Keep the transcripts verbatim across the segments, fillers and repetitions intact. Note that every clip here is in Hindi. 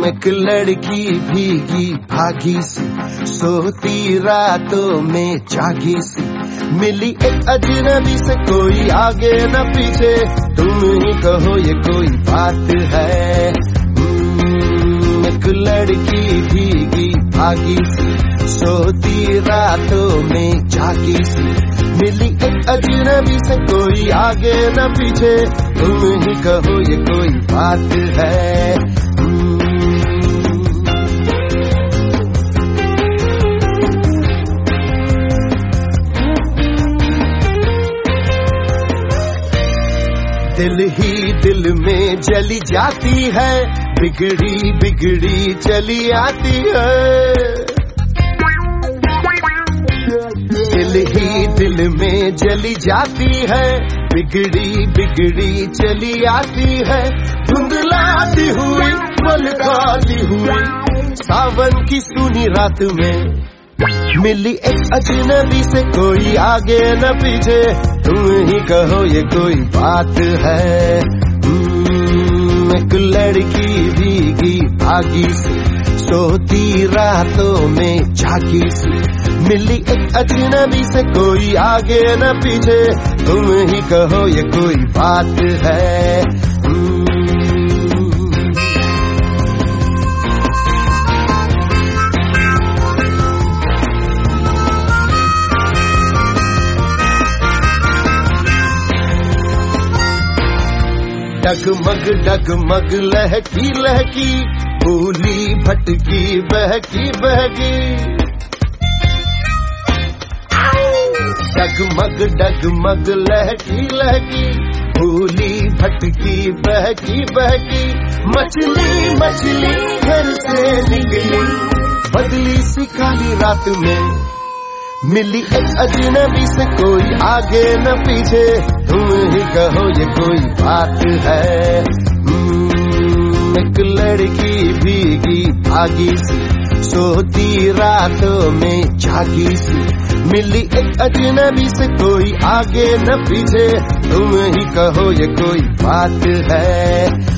एक लड़की भीगी भागी सी, सोती रातों में जागी सी, मिली एक अजनबी से, कोई आगे न पीछे, तुम ही कहो ये कोई बात है। एक लड़की भीगी भागी सी, सोती रातों में जागी सी, मिली एक अजनबी से, कोई आगे न पीछे, तुम ही कहो ये कोई बात है। दिल ही दिल में जली जाती है, बिगड़ी बिगड़ी चली आती है। दिल ही दिल में जली जाती है, बिगड़ी बिगड़ी चली आती है। धुंधलाती हुई पल खाती हुई सावन की सूनी रात में, मिली एक अजनबी से, कोई आगे न पीछे, तुम ही कहो ये कोई बात है। एक लड़की भीगी भागी सी, सोती रातों में जागी सी, मिली एक अजनबी से, कोई आगे न पीछे, तुम ही कहो ये कोई बात है। डगमग डगमग लहकी लहकी, भूली भटकी बहकी बहकी, डगमग डगमग लहकी लहकी, भूली भटकी बहकी बहकी, मछली मछली घर से निकली, बदली सी काली रात में, मिली एक अजनबी से, कोई आगे न पीछे, तुम ही कहो ये कोई बात है। एक लड़की भीगी भागी सी, सोती रातों में जागी सी, मिली एक अजनबी से, कोई आगे न पीछे, तुम ही कहो ये कोई बात है।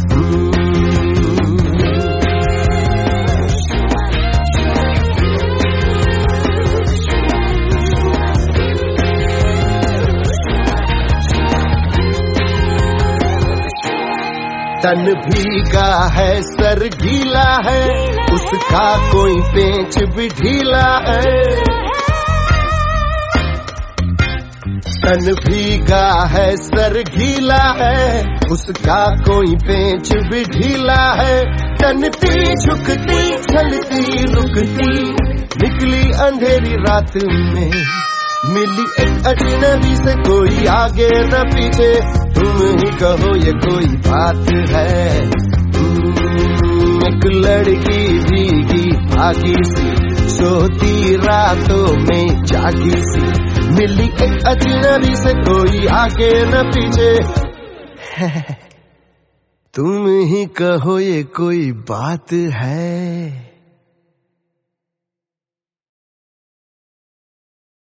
तन भीगा है सर गीला है, उसका कोई पेंच भी ढीला है। तन भीगा है सर गीला है, उसका कोई पेंच भी ढीला है। तनती झुकती चलती रुकती, निकली अंधेरी रात में, मिली एक अजनबी से, कोई आगे न पीछे, तुम ही कहो ये कोई बात है। एक लड़की भीगी भागी सी, सोती रातों में जागी सी, मिली एक अजनबी से, कोई आगे न पीछे, तुम ही कहो ये कोई बात है।